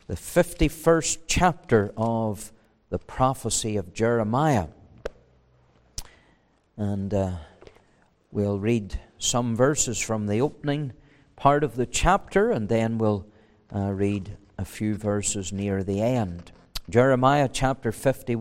the 51st chapter of the prophecy of Jeremiah. And we'll read some verses from the opening part of the chapter, and then we'll read a few verses near the end. Jeremiah chapter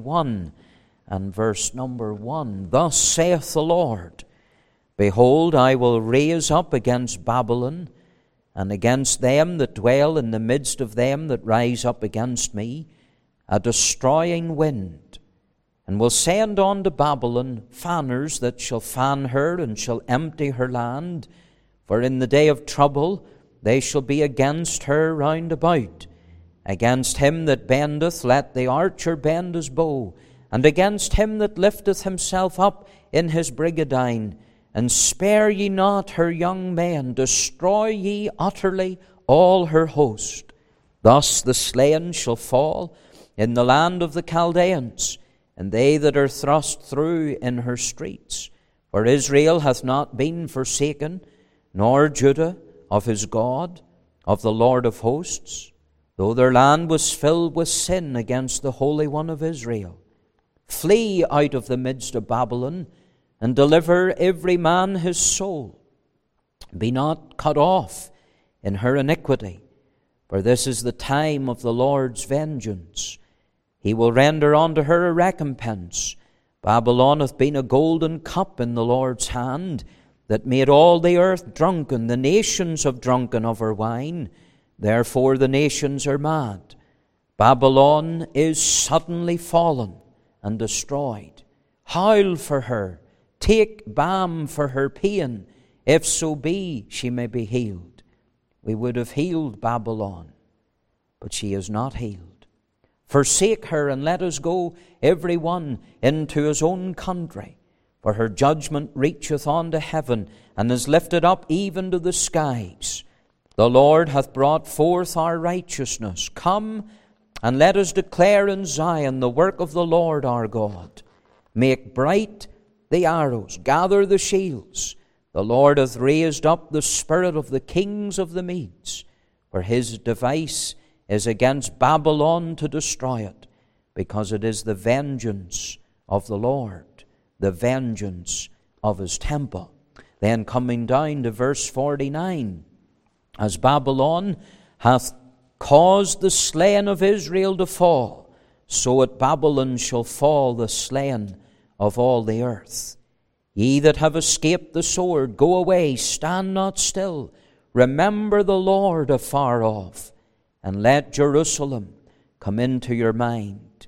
51 and verse number 1. Thus saith the Lord, Behold, I will raise up against Babylon, and against them that dwell in the midst of them that rise up against me, a destroying wind, and will send unto Babylon fanners that shall fan her and shall empty her land. For in the day of trouble they shall be against her round about. Against him that bendeth, let the archer bend his bow, and against him that lifteth himself up in his brigandine. And spare ye not her young men, destroy ye utterly all her host. Thus the slain shall fall in the land of the Chaldeans, and they that are thrust through in her streets. For Israel hath not been forsaken, nor Judah of his God, of the Lord of hosts, though their land was filled with sin against the Holy One of Israel. Flee out of the midst of Babylon, and deliver every man his soul. Be not cut off in her iniquity, for this is the time of the Lord's vengeance. He will render unto her a recompense. Babylon hath been a golden cup in the Lord's hand, that made all the earth drunken. The nations have drunken of her wine, therefore the nations are mad. Babylon is suddenly fallen and destroyed. Howl for her, take balm for her pain, if so be she may be healed. We would have healed Babylon, but she is not healed. Forsake her, and let us go every one into his own country. For her judgment reacheth unto heaven, and is lifted up even to the skies. The Lord hath brought forth our righteousness. Come, and let us declare in Zion the work of the Lord our God. Make bright the arrows, gather the shields. The Lord hath raised up the spirit of the kings of the Medes, for his device is against Babylon to destroy it, because it is the vengeance of the Lord, the vengeance of his temple. Then coming down to verse 49, as Babylon hath caused the slain of Israel to fall, so at Babylon shall fall the slain of all the earth. Ye that have escaped the sword, go away, stand not still. Remember the Lord afar off, and let Jerusalem come into your mind.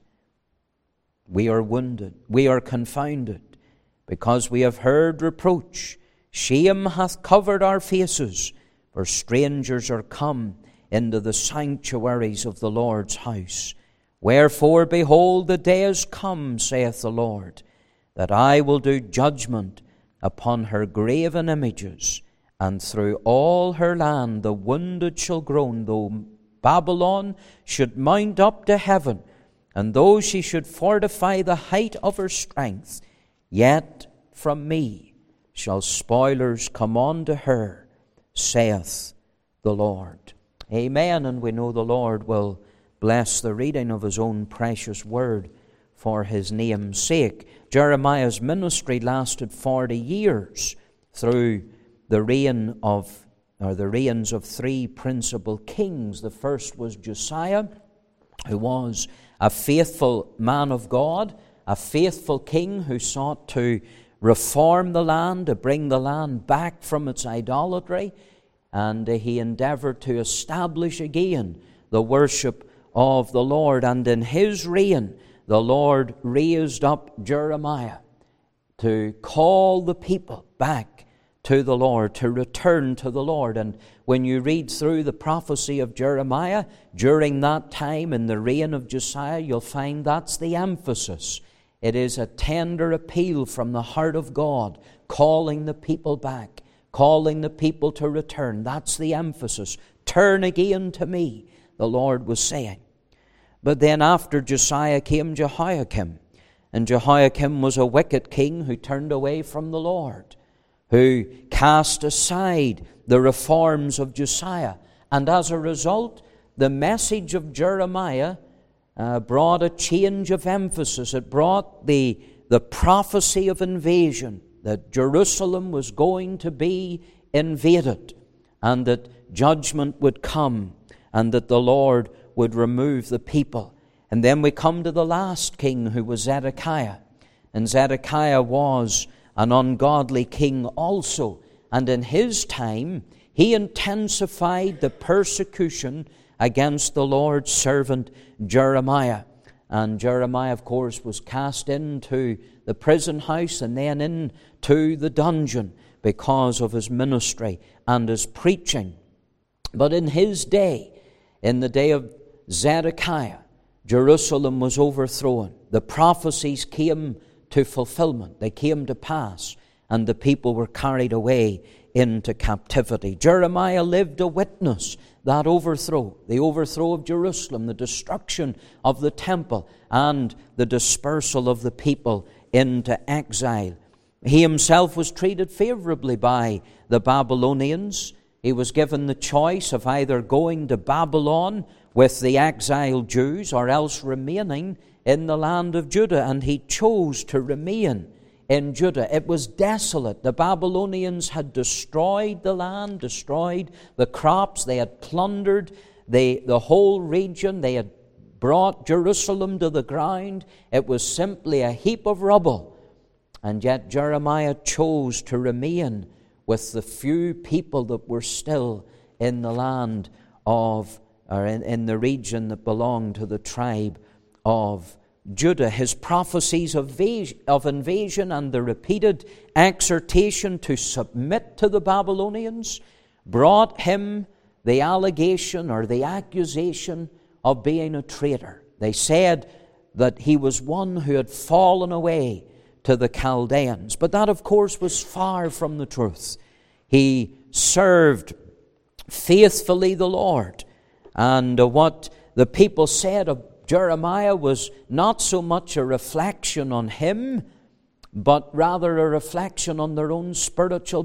We are wounded, we are confounded, because we have heard reproach. Shame hath covered our faces, for strangers are come into the sanctuaries of the Lord's house. Wherefore, behold, the day is come, saith the Lord, that I will do judgment upon her graven images, and through all her land the wounded shall groan. Though Babylon should mount up to heaven, and though she should fortify the height of her strength, yet from me shall spoilers come unto her, saith the Lord. Amen. And we know the Lord will bless the reading of his own precious word for his name's sake. Jeremiah's ministry lasted 40 years through the reigns of three principal kings. The first was Josiah, who was a faithful man of God, a faithful king who sought to reform the land, to bring the land back from its idolatry, and he endeavored to establish again the worship of the Lord. And in his reign, the Lord raised up Jeremiah to call the people back to the Lord, to return to the Lord. And when you read through the prophecy of Jeremiah, during that time in the reign of Josiah, you'll find that's the emphasis. It is a tender appeal from the heart of God, calling the people back, calling the people to return. That's the emphasis. Turn again to me, the Lord was saying. But then after Josiah came Jehoiakim. And Jehoiakim was a wicked king who turned away from the Lord, who cast aside the reforms of Josiah. And as a result, the message of Jeremiah brought a change of emphasis. It brought the prophecy of invasion, that Jerusalem was going to be invaded, and that judgment would come, and that the Lord would remove the people. And then we come to the last king, who was Zedekiah. And Zedekiah was an ungodly king also. And in his time, he intensified the persecution against the Lord's servant Jeremiah. And Jeremiah, of course, was cast into the prison house and then into the dungeon because of his ministry and his preaching. But in his day, in the day of Zedekiah, Jerusalem was overthrown. The prophecies came to fulfillment. They came to pass, and the people were carried away into captivity. Jeremiah lived to witness that overthrow, the overthrow of Jerusalem, the destruction of the temple, and the dispersal of the people into exile. He himself was treated favorably by the Babylonians. He was given the choice of either going to Babylon with the exiled Jews or else remaining in the land of Judah, and he chose to remain in Judah. It was desolate. The Babylonians had destroyed the land, destroyed the crops. They had plundered the whole region. They had brought Jerusalem to the ground. It was simply a heap of rubble. And yet Jeremiah chose to remain with the few people that were still in the land of, or in the region that belonged to the tribe of Judah. His prophecies of invasion and the repeated exhortation to submit to the Babylonians brought him the allegation or the accusation of being a traitor. They said that he was one who had fallen away to the Chaldeans. But that, of course, was far from the truth. He served faithfully the Lord. And what the people said of Jeremiah was not so much a reflection on him, but rather a reflection on their own spiritual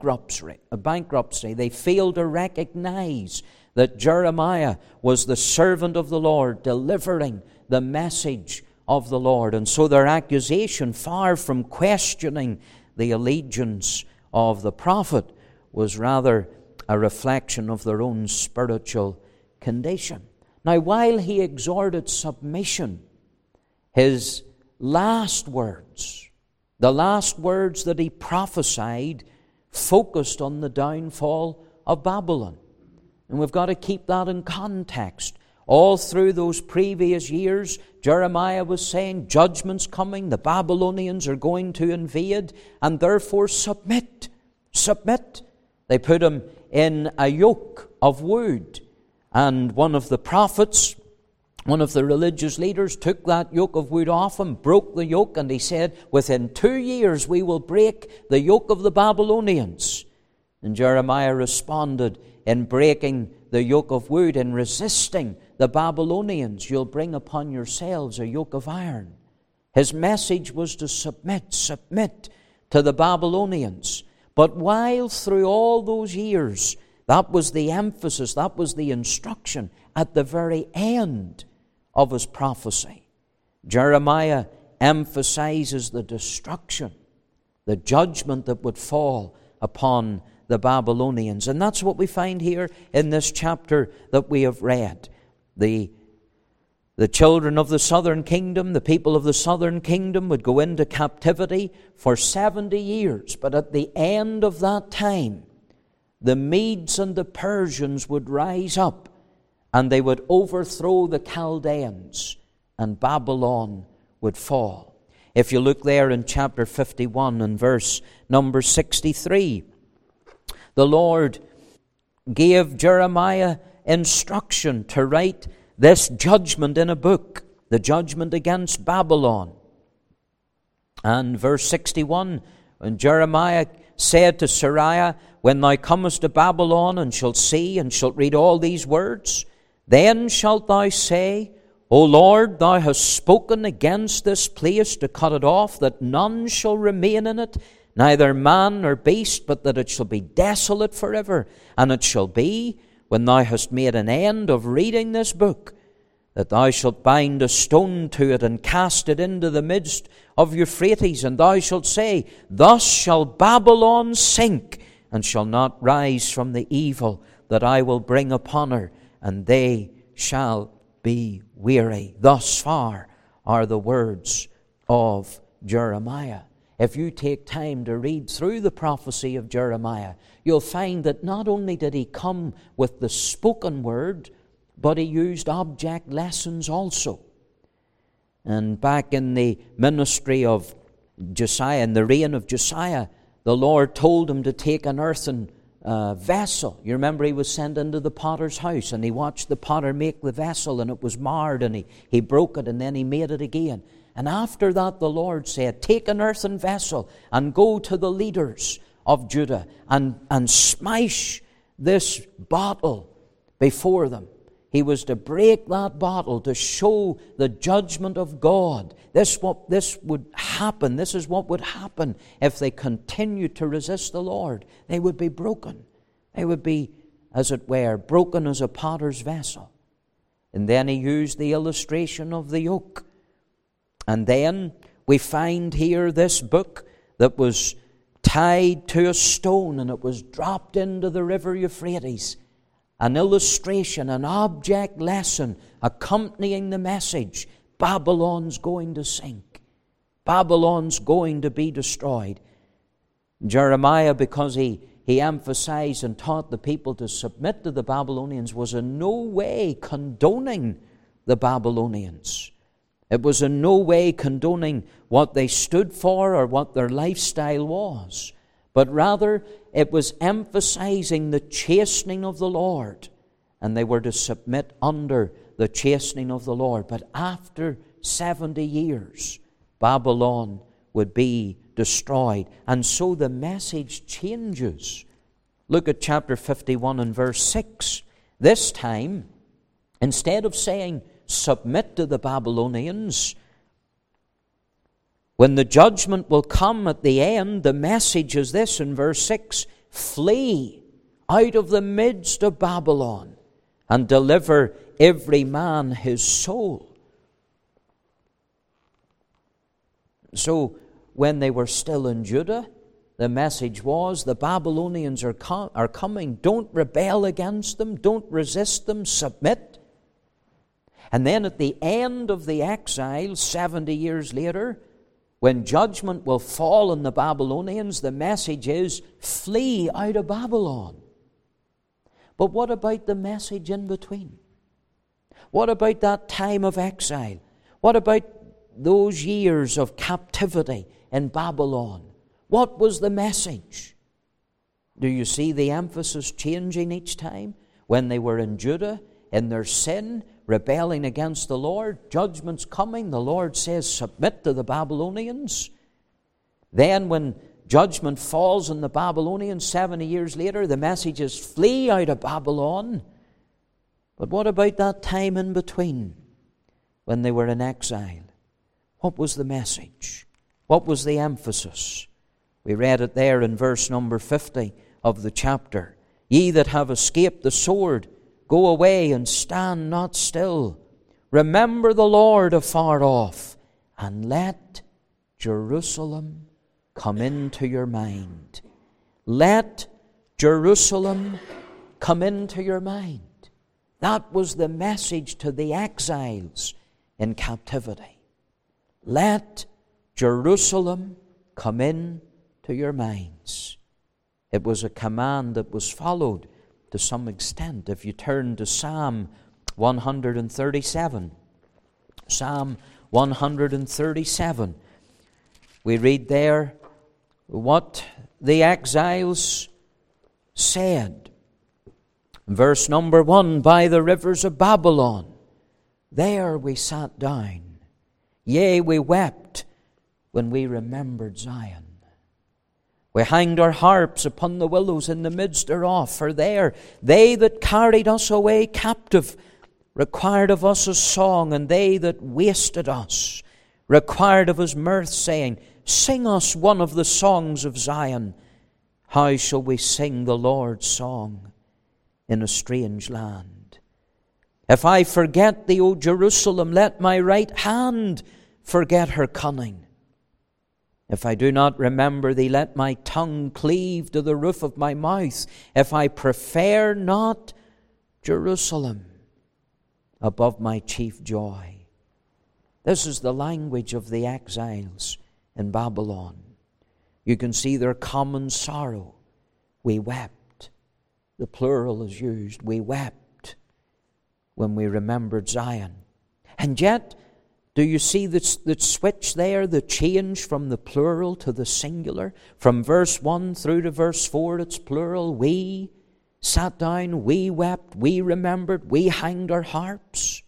bankruptcy. They failed to recognize that Jeremiah was the servant of the Lord, delivering the message of the Lord. And so their accusation, far from questioning the allegiance of the prophet, was rather a reflection of their own spiritual condition. Now, while he exhorted submission, his last words, the last words that he prophesied, focused on the downfall of Babylon. And we've got to keep that in context. All through those previous years, Jeremiah was saying, judgment's coming, the Babylonians are going to invade, and therefore submit. Submit. They put him in a yoke of wood. And one of the prophets, one of the religious leaders, took that yoke of wood off him, broke the yoke, and he said, within 2 years we will break the yoke of the Babylonians. And Jeremiah responded, in breaking the yoke of wood, in resisting the Babylonians, you'll bring upon yourselves a yoke of iron. His message was to submit to the Babylonians. But while through all those years, that was the emphasis, that was the instruction, at the very end of his prophecy, Jeremiah emphasizes the destruction, the judgment that would fall upon the Babylonians. And that's what we find here in this chapter that we have read. The children of the southern kingdom, the people of the southern kingdom, would go into captivity for 70 years. But at the end of that time, the Medes and the Persians would rise up, and they would overthrow the Chaldeans, and Babylon would fall. If you look there in chapter 51 and verse number 63, the Lord gave Jeremiah instruction to write this judgment in a book, the judgment against Babylon. And verse 61, when Jeremiah said to Seraiah, when thou comest to Babylon and shalt see and shalt read all these words, then shalt thou say, O Lord, thou hast spoken against this place to cut it off, that none shall remain in it, neither man nor beast, but that it shall be desolate forever. And it shall be, when thou hast made an end of reading this book, that thou shalt bind a stone to it and cast it into the midst of Euphrates, and thou shalt say, Thus shall Babylon sink, and shall not rise from the evil that I will bring upon her, and they shall be weary. Thus far are the words of Jeremiah. If you take time to read through the prophecy of Jeremiah, you'll find that not only did he come with the spoken word, but he used object lessons also. And back in the ministry of Josiah, in the reign of Josiah, the Lord told him to take an earthen vessel. You remember he was sent into the potter's house, and he watched the potter make the vessel, and it was marred, and he broke it, and then he made it again. And after that the Lord said, Take an earthen vessel and go to the leaders of Judah and smash this bottle before them. He was to break that bottle to show the judgment of God. This would happen. This is what would happen if they continued to resist the Lord. They would be broken. They would be, as it were, broken as a potter's vessel. And then he used the illustration of the yoke. And then we find here this book that was tied to a stone, and it was dropped into the river Euphrates. An illustration, an object lesson accompanying the message. Babylon's going to sink. Babylon's going to be destroyed. Jeremiah, because he emphasized and taught the people to submit to the Babylonians, was in no way condoning the Babylonians. It was in no way condoning what they stood for or what their lifestyle was, but rather it was emphasizing the chastening of the Lord, and they were to submit under the chastening of the Lord. But after 70 years, Babylon would be destroyed. And so the message changes. Look at chapter 51 and verse 6. This time, instead of saying, submit to the Babylonians, when the judgment will come at the end, the message is this in verse 6, flee out of the midst of Babylon and deliver every man his soul. So when they were still in Judah, the message was, the Babylonians are coming. Don't rebel against them. Don't resist them. Submit. And then at the end of the exile, 70 years later, when judgment will fall on the Babylonians, the message is, flee out of Babylon. But what about the message in between? What about that time of exile? What about those years of captivity in Babylon? What was the message? Do you see the emphasis changing each time? When they were in Judah, in their sin, rebelling against the Lord, judgment's coming. The Lord says, submit to the Babylonians. Then when judgment falls on the Babylonians 70 years later, the message is, flee out of Babylon. But what about that time in between, when they were in exile? What was the message? What was the emphasis? We read it there in verse number 50 of the chapter. Ye that have escaped the sword, go away and stand not still. Remember the Lord afar off, and let Jerusalem come into your mind. Let Jerusalem come into your mind. That was the message to the exiles in captivity. Let Jerusalem come in to your minds. It was a command that was followed to some extent. If you turn to Psalm 137, Psalm 137, we read there what the exiles said. Verse number 1, by the rivers of Babylon, there we sat down. Yea, we wept when we remembered Zion. We hanged our harps upon the willows in the midst thereof, for there they that carried us away captive required of us a song, and they that wasted us required of us mirth, saying, sing us one of the songs of Zion. How shall we sing the Lord's song in a strange land. If I forget thee, O Jerusalem, let my right hand forget her cunning. If I do not remember thee, let my tongue cleave to the roof of my mouth. If I prefer not Jerusalem above my chief joy. This is the language of the exiles in Babylon. You can see their common sorrow. We wept. The plural is used. We wept when we remembered Zion. And yet, do you see the switch there, the change from the plural to the singular? From verse 1 through to verse 4, it's plural. We sat down, we wept, we remembered, we hanged our harps.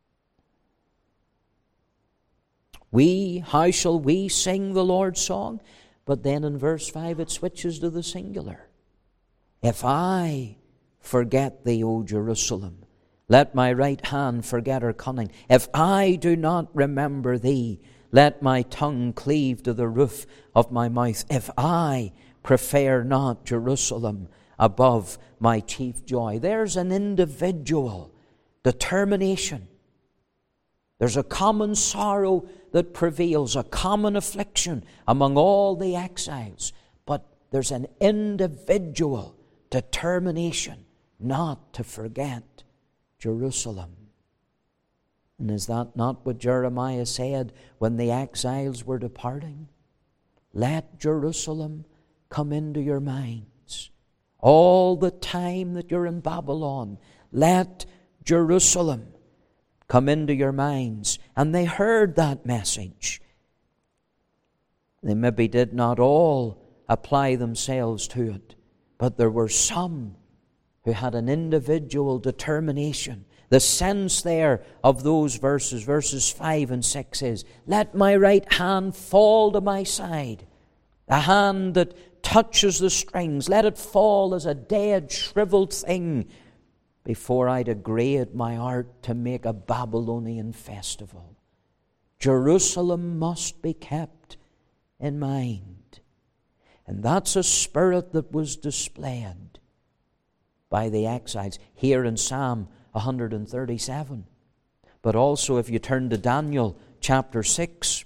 How shall we sing the Lord's song? But then in verse 5 it switches to the singular. If I forget thee, O Jerusalem, let my right hand forget her cunning. If I do not remember thee, let my tongue cleave to the roof of my mouth. If I prefer not Jerusalem above my chief joy. There's an individual determination. There's a common sorrow that prevails, a common affliction among all the exiles. But there's an individual determination not to forget Jerusalem. And is that not what Jeremiah said when the exiles were departing? Let Jerusalem come into your minds. All the time that you're in Babylon, let Jerusalem come into your minds. And they heard that message. They maybe did not all apply themselves to it, but there were some who had an individual determination. The sense there of those verses 5 and 6 is, let my right hand fall to my side. The hand that touches the strings, let it fall as a dead, shriveled thing before I degrade my art to make a Babylonian festival. Jerusalem must be kept in mind. And that's a spirit that was displayed by the exiles here in Psalm 137. But also if you turn to Daniel chapter 6,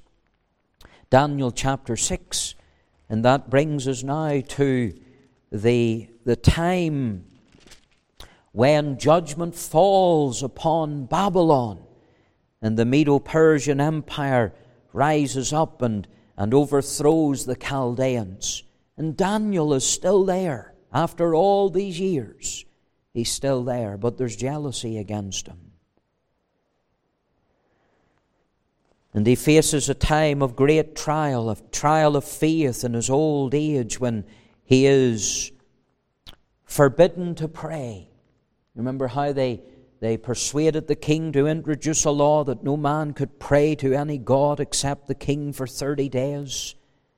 and that brings us now to the time when judgment falls upon Babylon and the Medo-Persian Empire rises up and overthrows the Chaldeans. And Daniel is still there. After all these years, he's still there, but there's jealousy against him. And he faces a time of great trial, a trial of faith in his old age when he is forbidden to pray. Remember how they persuaded the king to introduce a law that no man could pray to any god except the king for 30 days?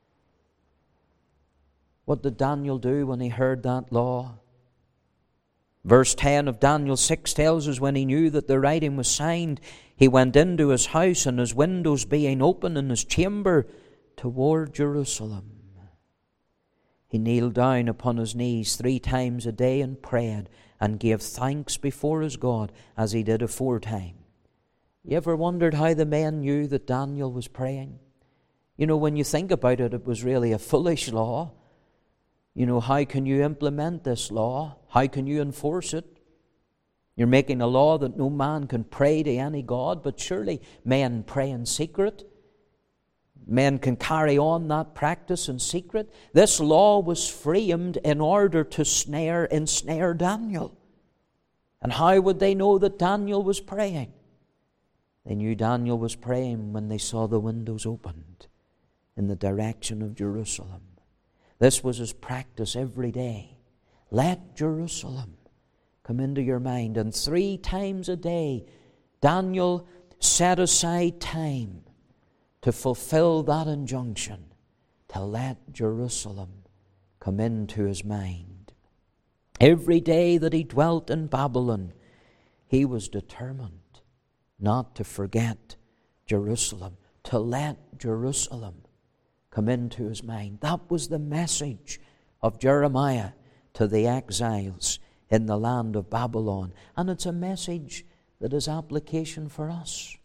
What did Daniel do when he heard that law? Verse 10 of Daniel 6 tells us when he knew that the writing was signed, he went into his house, and his windows being open in his chamber toward Jerusalem. He kneeled down upon his knees 3 times a day and prayed and gave thanks before his God as he did aforetime. You ever wondered how the men knew that Daniel was praying? You know, when you think about it, it was really a foolish law. You know, how can you implement this law? How can you enforce it? You're making a law that no man can pray to any god, but surely men pray in secret. Men can carry on that practice in secret. This law was framed in order to ensnare Daniel. And how would they know that Daniel was praying? They knew Daniel was praying when they saw the windows opened in the direction of Jerusalem. This was his practice every day. Let Jerusalem come into your mind. And 3 times a day, Daniel set aside time to fulfill that injunction, to let Jerusalem come into his mind. Every day that he dwelt in Babylon, he was determined not to forget Jerusalem, to let Jerusalem come into his mind. That was the message of Jeremiah to the exiles in the land of Babylon. And it's a message that has application for us.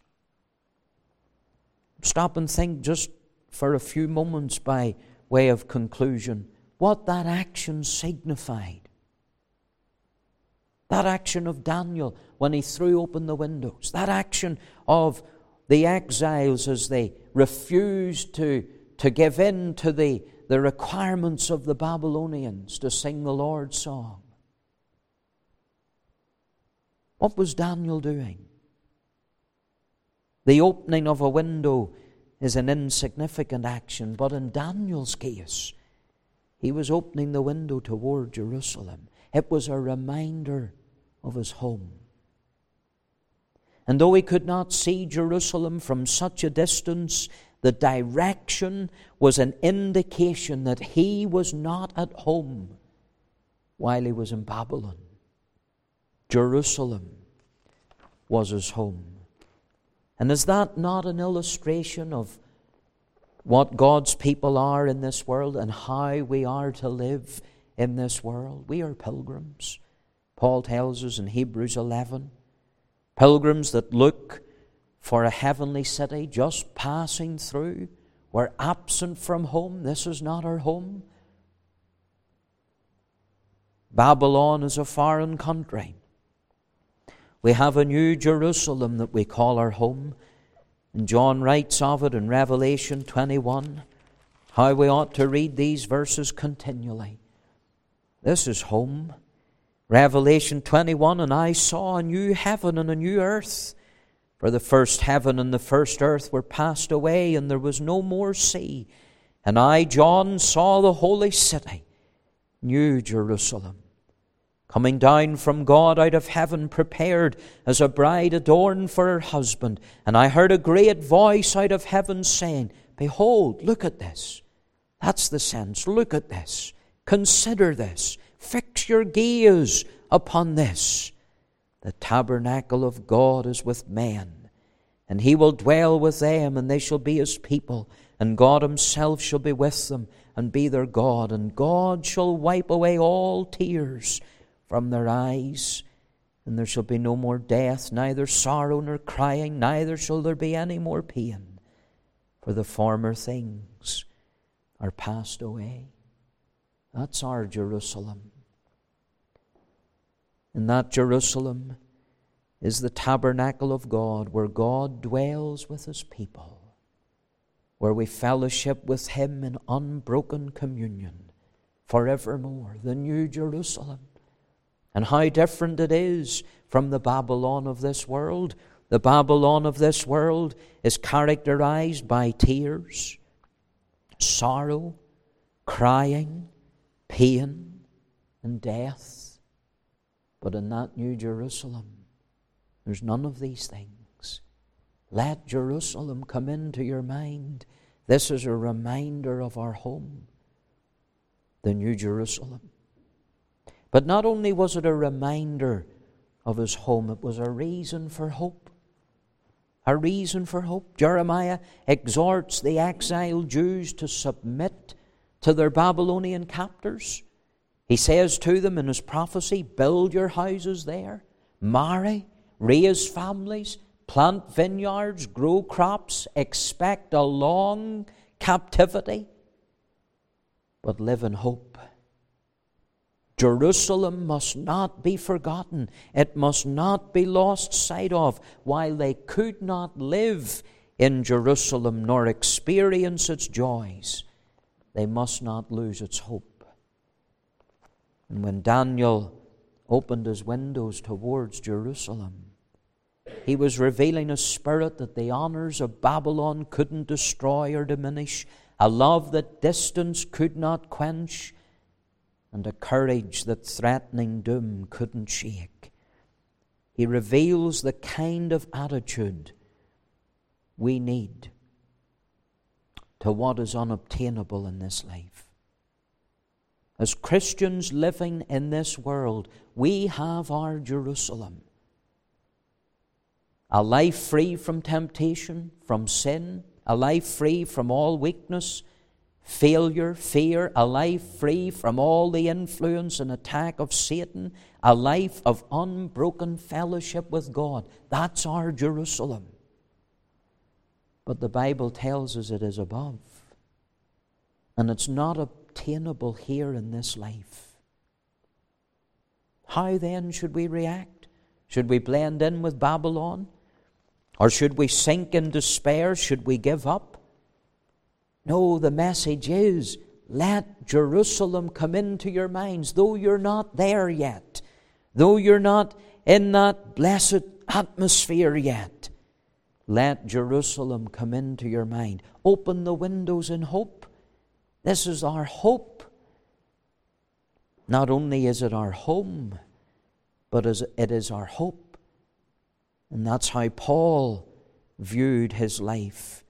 Stop and think just for a few moments by way of conclusion what that action signified. That action of Daniel when he threw open the windows. That action of the exiles as they refused to give in to the requirements of the Babylonians to sing the Lord's song. What was Daniel doing? The opening of a window is an insignificant action, but in Daniel's case, he was opening the window toward Jerusalem. It was a reminder of his home. And though he could not see Jerusalem from such a distance, the direction was an indication that he was not at home while he was in Babylon. Jerusalem was his home. And is that not an illustration of what God's people are in this world and how we are to live in this world? We are pilgrims. Paul tells us in Hebrews 11, pilgrims that look for a heavenly city just passing through. We're absent from home. This is not our home. Babylon is a foreign country. We have a new Jerusalem that we call our home. And John writes of it in Revelation 21, how we ought to read these verses continually. This is home. Revelation 21, and I saw a new heaven and a new earth. For the first heaven and the first earth were passed away, and there was no more sea. And I, John, saw the holy city, New Jerusalem, coming down from God out of heaven, prepared as a bride adorned for her husband. And I heard a great voice out of heaven saying, Behold, look at this. That's the sense. Look at this. Consider this. Fix your gaze upon this. The tabernacle of God is with men, and He will dwell with them, and they shall be His people, and God Himself shall be with them, and be their God. And God shall wipe away all tears from their eyes, and there shall be no more death, neither sorrow nor crying, neither shall there be any more pain, for the former things are passed away. That's our Jerusalem. And that Jerusalem is the tabernacle of God, where God dwells with His people, where we fellowship with Him in unbroken communion forevermore. The New Jerusalem. And how different it is from the Babylon of this world. The Babylon of this world is characterized by tears, sorrow, crying, pain, and death. But in that New Jerusalem, there's none of these things. Let Jerusalem come into your mind. This is a reminder of our home, the New Jerusalem. But not only was it a reminder of His home, it was a reason for hope. A reason for hope. Jeremiah exhorts the exiled Jews to submit to their Babylonian captors. He says to them in his prophecy, build your houses there, marry, raise families, plant vineyards, grow crops, expect a long captivity, but live in hope. Jerusalem must not be forgotten. It must not be lost sight of. While they could not live in Jerusalem nor experience its joys, they must not lose its hope. And when Daniel opened his windows towards Jerusalem, he was revealing a spirit that the honors of Babylon couldn't destroy or diminish, a love that distance could not quench, and a courage that threatening doom couldn't shake. He reveals the kind of attitude we need to what is unobtainable in this life. As Christians living in this world, we have our Jerusalem. A life free from temptation, from sin, a life free from all weakness, failure, fear, a life free from all the influence and attack of Satan, a life of unbroken fellowship with God. That's our Jerusalem. But the Bible tells us it is above. And it's not obtainable here in this life. How then should we react? Should we blend in with Babylon? Or should we sink in despair? Should we give up? No, the message is, let Jerusalem come into your minds, though you're not there yet, though you're not in that blessed atmosphere yet. Let Jerusalem come into your mind. Open the windows in hope. This is our hope. Not only is it our home, but it is our hope. And that's how Paul viewed his life.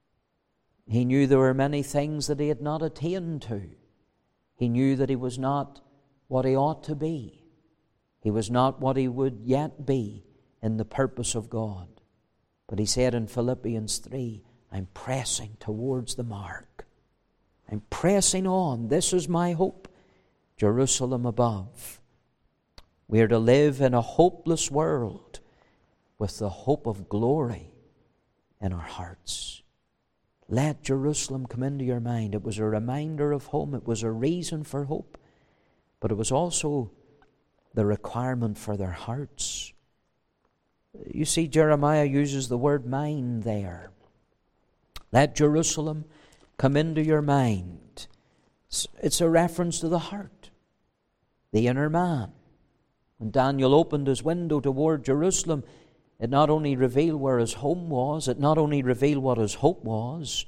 He knew there were many things that he had not attained to. He knew that he was not what he ought to be. He was not what he would yet be in the purpose of God. But he said in Philippians 3, I'm pressing towards the mark. I'm pressing on. This is my hope. Jerusalem above. We are to live in a hopeless world with the hope of glory in our hearts. Let Jerusalem come into your mind. It was a reminder of home. It was a reason for hope. But it was also the requirement for their hearts. You see, Jeremiah uses the word mind there. Let Jerusalem come into your mind. It's a reference to the heart, the inner man. When Daniel opened his window toward Jerusalem, it not only revealed where his home was, it not only revealed what his hope was,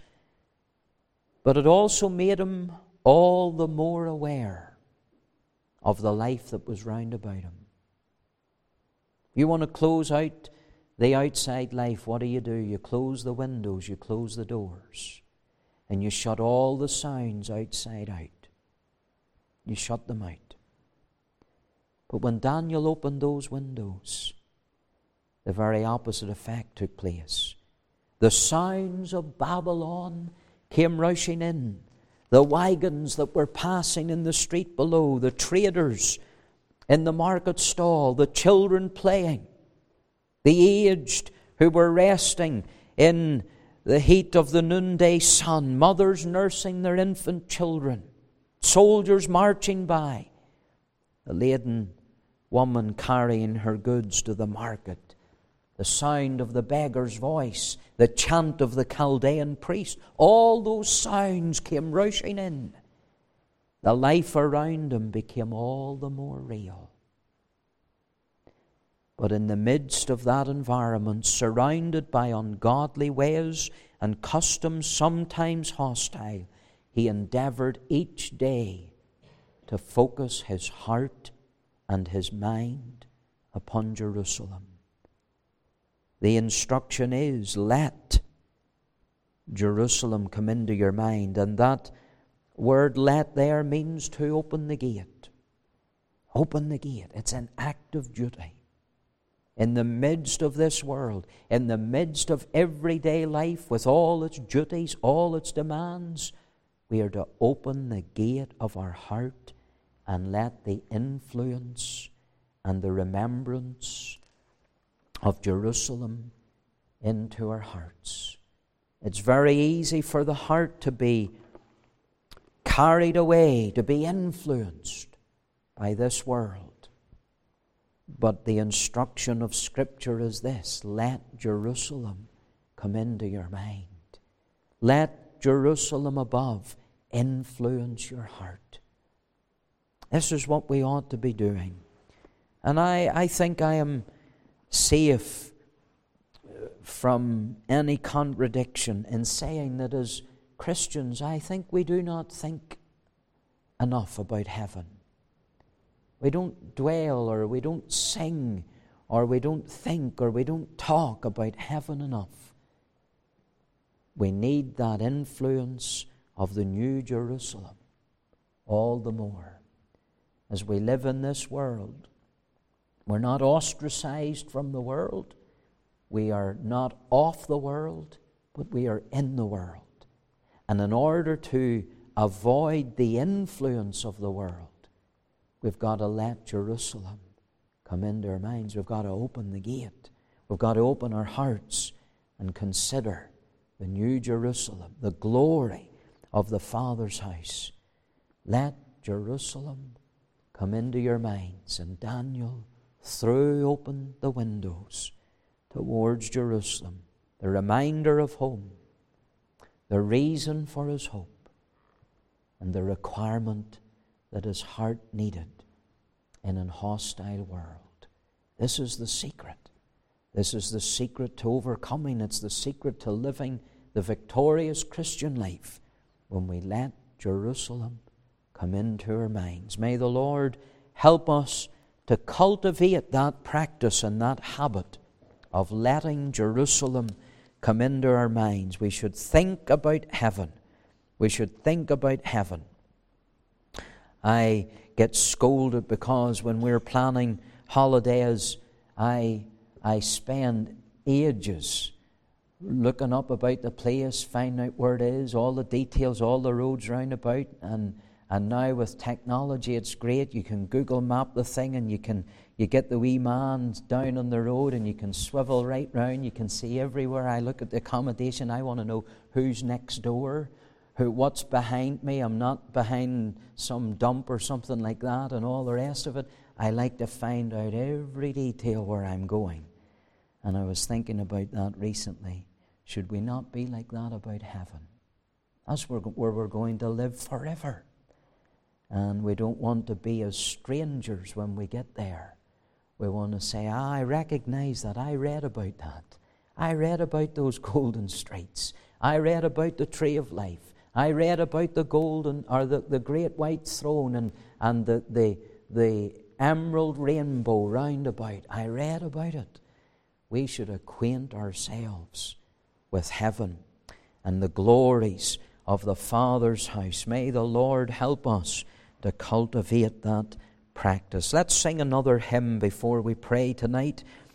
but it also made him all the more aware of the life that was round about him. You want to close out the outside life, what do? You close the windows, you close the doors, and you shut all the sounds outside out. You shut them out. But when Daniel opened those windows, the very opposite effect took place. The sounds of Babylon came rushing in. The wagons that were passing in the street below, the traders in the market stall, the children playing, the aged who were resting in the heat of the noonday sun, mothers nursing their infant children, soldiers marching by, the laden woman carrying her goods to the market, the sound of the beggar's voice, the chant of the Chaldean priest, all those sounds came rushing in. The life around him became all the more real. But in the midst of that environment, surrounded by ungodly ways and customs sometimes hostile, he endeavored each day to focus his heart and his mind upon Jerusalem. The instruction is, let Jerusalem come into your mind. And that word let there means to open the gate. Open the gate. It's an act of duty. In the midst of this world, in the midst of everyday life with all its duties, all its demands, we are to open the gate of our heart and let the influence and the remembrance of Jerusalem into our hearts. It's very easy for the heart to be carried away, to be influenced by this world. But the instruction of Scripture is this: let Jerusalem come into your mind. Let Jerusalem above influence your heart. This is what we ought to be doing. And I think I am safe from any contradiction in saying that as Christians, I think we do not think enough about heaven. We don't dwell, or we don't sing, or we don't think, or we don't talk about heaven enough. We need that influence of the New Jerusalem all the more. As we live in this world, we're not ostracized from the world. We are not of the world, but we are in the world. And in order to avoid the influence of the world, we've got to let Jerusalem come into our minds. We've got to open the gate. We've got to open our hearts and consider the new Jerusalem, the glory of the Father's house. Let Jerusalem come into your minds. And Daniel threw open the windows towards Jerusalem, the reminder of home, the reason for his hope, and the requirement that his heart needed in an hostile world. This is the secret. This is the secret to overcoming. It's the secret to living the victorious Christian life when we let Jerusalem come into our minds. May the Lord help us to cultivate that practice and that habit of letting Jerusalem come into our minds. We should think about heaven. We should think about heaven. I get scolded because when we're planning holidays, I spend ages looking up about the place, finding out where it is, all the details, all the roads round about. And now with technology, it's great. You can Google map the thing, and you get the wee man down on the road, and you can swivel right round. You can see everywhere. I look at the accommodation. I want to know who's next door, what's behind me. I'm not behind some dump or something like that, and all the rest of it. I like to find out every detail where I'm going. And I was thinking about that recently. Should we not be like that about heaven? That's where we're going to live forever. And we don't want to be as strangers when we get there. We want to say, I recognize that. I read about that. I read about those golden streets. I read about the tree of life. I read about the golden, or the great white throne and the emerald rainbow round about. I read about it. We should acquaint ourselves with heaven and the glories of the Father's house. May the Lord help us to cultivate that practice. Let's sing another hymn before we pray tonight.